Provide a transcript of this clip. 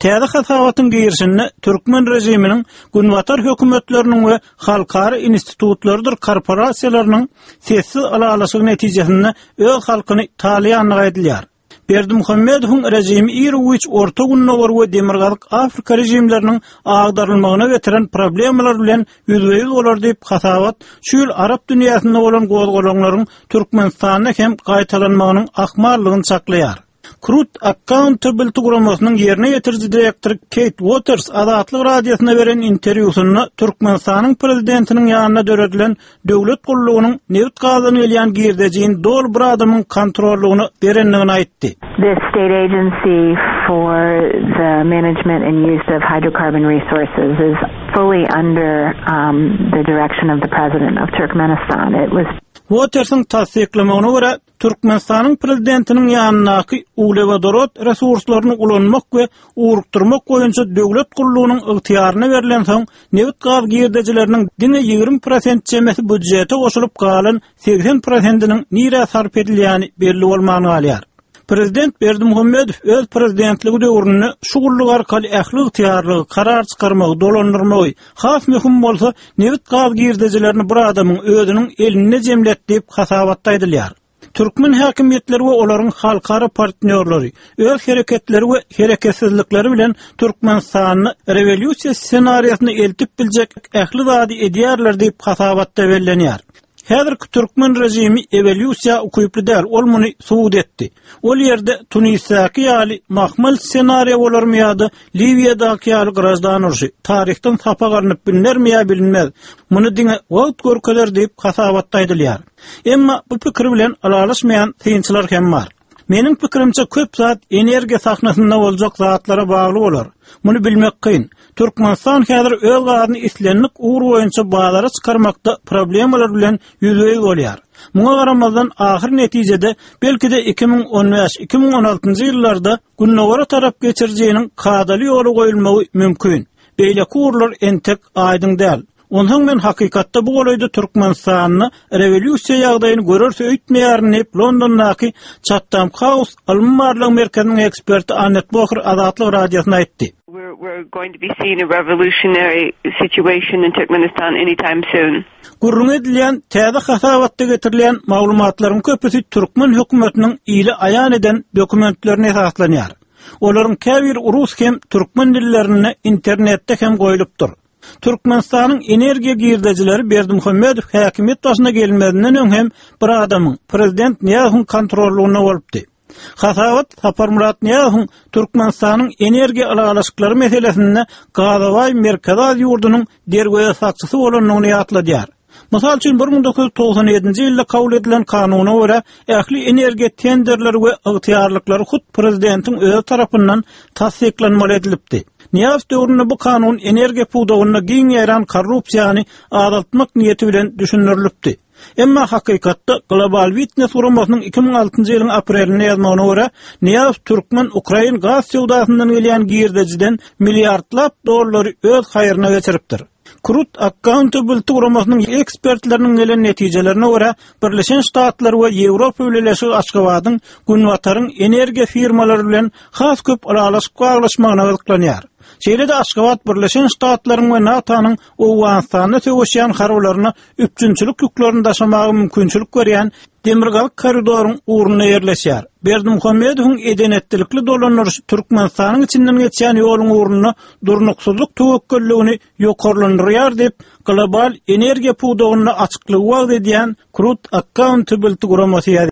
Täze hasawatyň girişinde Türkmen rejiminiň günwatar hökümetleriniň we halkara institutlardyr korporasiýalarynyň sessiz alalaşygy netijesinde öz halkyny talýanlyk edilýär. Berdimuhammedowyň rejimi Irwich orta günnäwer we demirgalyk Afrika rejimleriniň agdarylmagyna getiren problemalar bilen ýüzbeýüz bolar diýip hasawat şu ýyl Arap dünýäsinde bolan gozgolanyň Türkmenistana hem gaýtalanmagynyň akmarlygyny saklaýar. Krut Accountability Guramasynyň ýerine ýetirji direktor Kate Waters Azatlyk radiosyna beren interwýusynda Türkmenistanyň prezidentiniň ýanyna döredilen döwlet gullugynyň newt gazyny elýän girdejiň dol bir adamyň kontrollugyny berenligini aýtdy. The state agency for the management and use of hydrocarbon resources is fully under the direction of the president of Turkmenistan. It was Waters'ın tasdiklamagyna görä Türkmenistanyň prezidentiniň ýanynaky ulewadorot resurslaryny ulanmak we urukturmak boýunça döwlet gullugynyň ygtyýaryna berilen soň newt gaz girdejileriniň diňe 20% çemesi budjete goşulyp galan 80%-iniň nire sarp edilýäni belli bolmagyny alýar. Prezident Berdimuhammedow öz prezidentligi döwründe şu gullyk arkaly ähli ygtyýarlygy, karar çykarmagy, dolandyrmagy, has möhüm bolsa newt gaz girdejilerini bir adamyň özüniň eline jemlet diýip hasabatda edilýär. Türkmen häkimetleri we olaryň halkara partnerleri öz hereketleri we hereketsizlikleri bilen Türkmenistanyny rewolýusiýa ssenariýasyny eltip biljek ähli zady edýärler diýip hasabatda bellenýär. Häzirki Türkmen rejimi evolýusiýa ukuyply däl, ol muny subut etdi. Ol ýerde Tunisiýaky ýaly mahmal ssenariýa bolarmy ýa-da Libiýadaky ýaly grajdan urşy taryhdan sapa garanyp bilinmermi bilinmez. Muny diňe wagt görkeler diýip hasabatda edilýär. Emma bu pikir bilen alalaşmaýan synçylar hem bar. Meniň pikirimçe köp zat energiýa sahnasynda boljak zatlara bagly bolar. Muny bilmek kyn. Türkmenistan häzir öz gazyny islenlik uğur boýunça bazara çykarmakda problemalar bilen ýüzbeýüz bolýar. Muňa garamazdan ahir netijede belki-de 2015-2016 ýyllarda günnäwere tarap geçirjeginiň kadaly ýoly goýulmagy mümkin. Beýle uğurlar entek aýdyň däl. Ondan men hakykatda bu golaýda Türkmenistanyny rewolýusiýa ýagdaýyny görürse öýtmeýärni Londondaky Chatham House almanlyk merkeziniň eksperti Annette Bocher Azatlyk radiosyna aýtdy. We're going to be seeing a revolutionary situation in Turkmenistan anytime soon. Gurrun edilýän täze hasabatda getirilýän maglumatlaryň köpüsi Türkmen hökümetiniň ýyly aýan eden dokumentlerine esaslanýar. Olaryň käbir rus hem türkmen dillerini internetde hem goýulypdyr. Türkmenistanyň energiýa girdejileri Berdimuhammedow häkimet başyna gelmedinden öňem bir adamyň prezident Niýazowyň kontrollugyna bolupdy. Hasabat Saparmurat Niýazowyň Türkmenistanyň energiýa alalaşyklary meselesinde Gazaway merkez ýurdunyň derweýe sakçysy bolanyny ýatladýar. Mysal üçin 1997-nji ýylda kabul edilen kanuna görä ähli energiýa tenderleri we ygtyýarlyklary hut prezidentiň özü tarapyndan tasdiklanmaly edilipdi. Niýaz döwründe bu kanun energiýa puwdagyna giň ýaran korrupsiýany azaltmak niýeti bilen düşünürilipdi. Emma hakykatda Global Witness uramasynyň 2006-njy ýylyň aprelinde ýazmagyna görä, Niýaz Türkmen Ukrain gaz sewdasyndan gelýän girdejiden milliardlap dollary öz haýyryna geçiripdir. Krut Accountability Guramasynyň ekspertleriniň gelen netijelerine görä, Birleşen Ştatlar we Ýewropa ülelesi Aşgabatyň günwataryň energiýa firmalary bilen has köp alalaşyk baglaşmagyna gylyklanýar. Şeýle-de Aşgabat Birleşen Ştatlaryň we NATO'nyň Owganistanda töweşýän harbylaryna üpçünçilik ýüklerini daşamagy mümkinçilik görýän demirgalyk korridoryň uğruna ýerleşýär. Berdimuhammedowyň edenetlikli dolanýaryşy Türkmenistanyň içinden geçýän ýoluň uğruna durnuksuzlyk töwekkülligini ýokarlandyrýar diýip global energiýa puwdagyna açyklyk wagt edýän Krut Accountability Guramasy